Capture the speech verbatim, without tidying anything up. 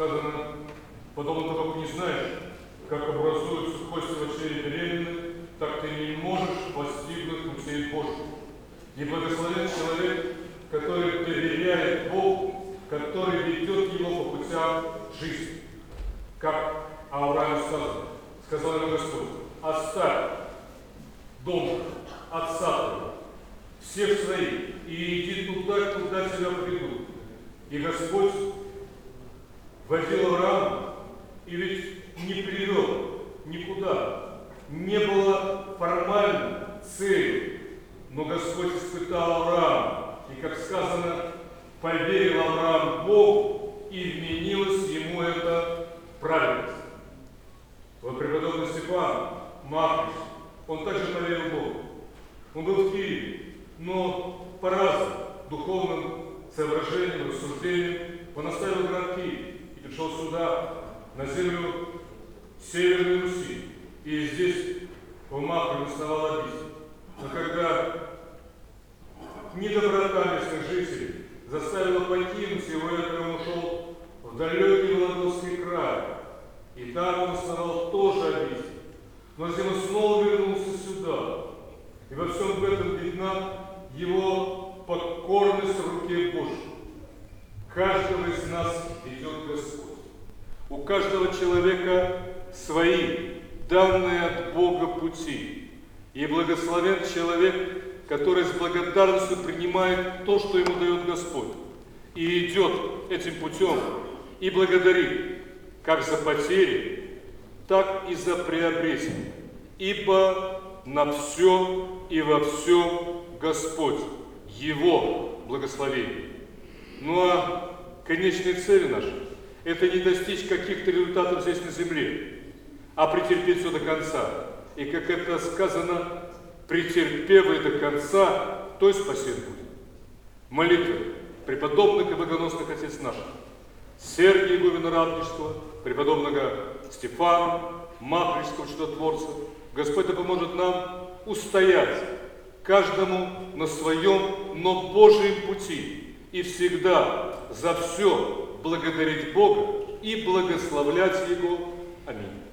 сказано, подобно того, как не знаешь, как образуются кости в очереди беременны, так ты не можешь постигнуть путей Божьих. И благословен человек, который доверяет Богу, который ведет его по путям жизни. Как Аврааму сказано, сказал ему Господь: оставь дом отца твоего, всех своих, и иди туда, куда тебя приведут. И Господь водил Авраама, и ведь не привел никуда. Не было формальной цели, но Господь испытал Авраама. И, как сказано, поверил Авраам Богу, и вменилось ему это праведность. Вот преподобный Стефан Макрич, он также поверил Богу. Он был в Киеве, но по разным духовным соображениям, рассуждениям он оставил город Киев и пришел сюда, на землю Северной Руси. И здесь в Макрове основал обитель. Но когда недоброта местных жителей заставила покинуть его, он ушел в далекий Вологодский край. И там он основал тоже обитель. Но затем он снова вернулся сюда. И во всем этом видна его покорность в руке Божьей. Каждого из нас ведет Господь. У каждого человека свои, данные от Бога пути. И благословен человек, который с благодарностью принимает то, что ему дает Господь, и идет этим путем, и благодарит как за потери, так и за приобретение. Ибо на все и во всем Господь, Его благословение. Ну а конечной цели нашей – это не достичь каких-то результатов здесь на земле, а претерпеть все до конца. И как это сказано, претерпев и до конца, то и спасен будет. Молитва преподобных и богоносных отец наших, Сергия Игумена Радонежского, преподобного Стефана, Макричского чудотворца, Господь да поможет нам устоять каждому на своем, но Божьем пути, и всегда за все благодарить Бога и благословлять Его. Аминь.